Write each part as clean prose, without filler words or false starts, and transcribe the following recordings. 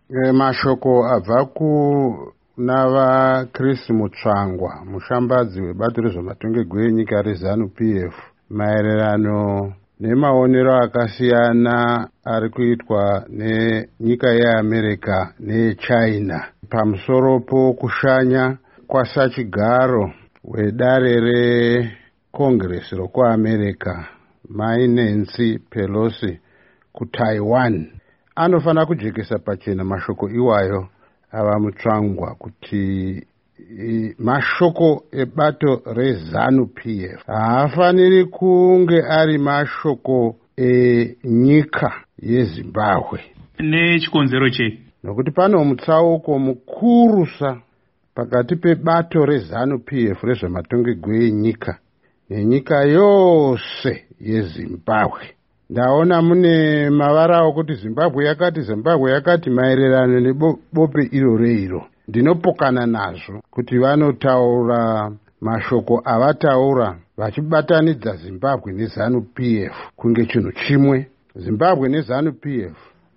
Mashoko abva kuna vaChris Mutsvangwa, mushambadzi webato rezvematongerwo enyika reZANU PF, maererano nemaonero akasiyana ari kuitwa nenyika yeAmerica neyeChina pamusoro pokushanya kwasachigaro wedare reCongress rokuAmerica Mai Nancy Pelosi kuTaiwan. Anofanira kujekesa pachena mashoko iwayo ava Mutsvangwa kuti mashoko ebato reZANU PF haafaniri kunge ari mashoko enyika yeZimbabwe. Nechikonzero chei? Nokuti pano mutsauko mukurusa pakati pebato reZANU PF rezvematongerwo enyika nenyika yose yeZimbabwe. Ndaona mune mavara okuti Zimbabwe yakati maererano nebope iro. Ndinopokana nazvo kuti vanotaura mashoko avataura vachibatanidza Zimbabwe neZANU PF kunge chinhu chimwe. Zimbabwe neZANU PF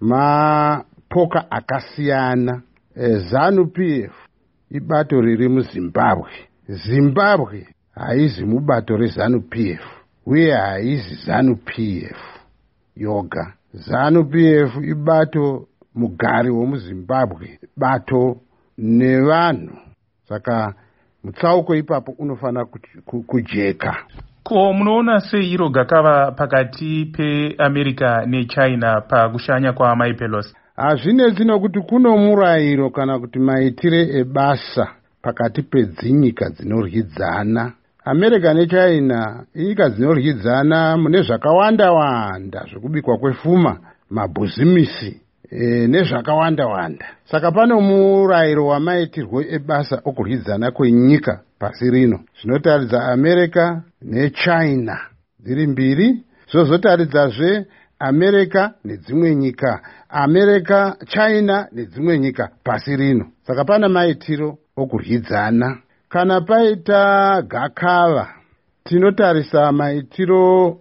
mapoka akasiyana. ZANU PF ibato riri muZimbabwe. Zimbabwe haizi mubato reZANU PF uye haizi ZANU PF yoga. ZANU PF ibato mugari womuZimbabwe, bato nevanhu. Saka mutsauko ipapo unofanira kujeka. Ko munoona sei iro gakava pakati peAmerica neChina pakushanya kwaMai Pelosi? Hazvinetsi nokuti kuno murayiro kana kuti maitire ebasa pakati pedzinyika dzinoryidzana. America neChina inyika dzinoryidzana mune zvakawanda zvekubikwa kwepfuma, mabhuzimisi nezvakawanda. Saka pano murayiro wamaitirwo ebasa okuryidzana kwenyika pasi rino. Zvinotaridza America neChina dziri mbiri, zvozotaridzazve America nedzimwe nyika, America, China nedzimwe nyika pasi rino. Saka pana maitiro okuryidzana. Kana paita gakava, tinotarisa maitiro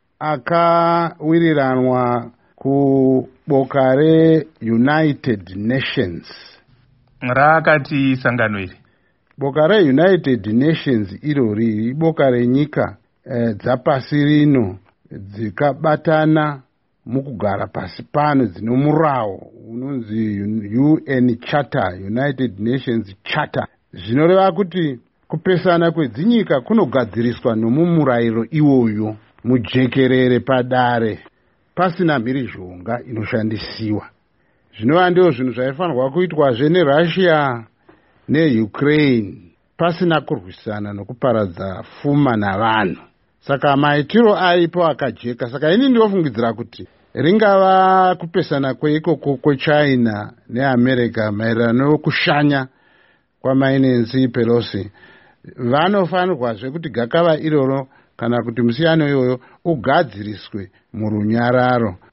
akawiriranwa kuboka reUnited Nations. Rakati sangano iri? Boka reUnited Nations irori iboka renyika dzapasi rino dzikabatana mukugara pasi pano dzino murawo unonzi UN Charter, United Nations Charter. Zvinoreva kuti kupesana kwedzinyika kunogadziriswa nomumurayiro iwoyo mujekerere padare pasina mhirizhonga inoshandisiwa. Zvinova ndizvo zvinhu zvaifanirwa kuitwazve neRussia neUkraine pasina kurwisana nokuparadza pfuma navanhu. Saka maitiro aipo akajeka. Saka ini ndinofungidzira kuti ringava kupesana kweikoko kweChina neAmerica maererano nokushanya kwaMai Nancy Pelosi, vanofanirwazve kuti gakava iroro kana kuti musiyano iyoyo ugadziriswe murunyararo.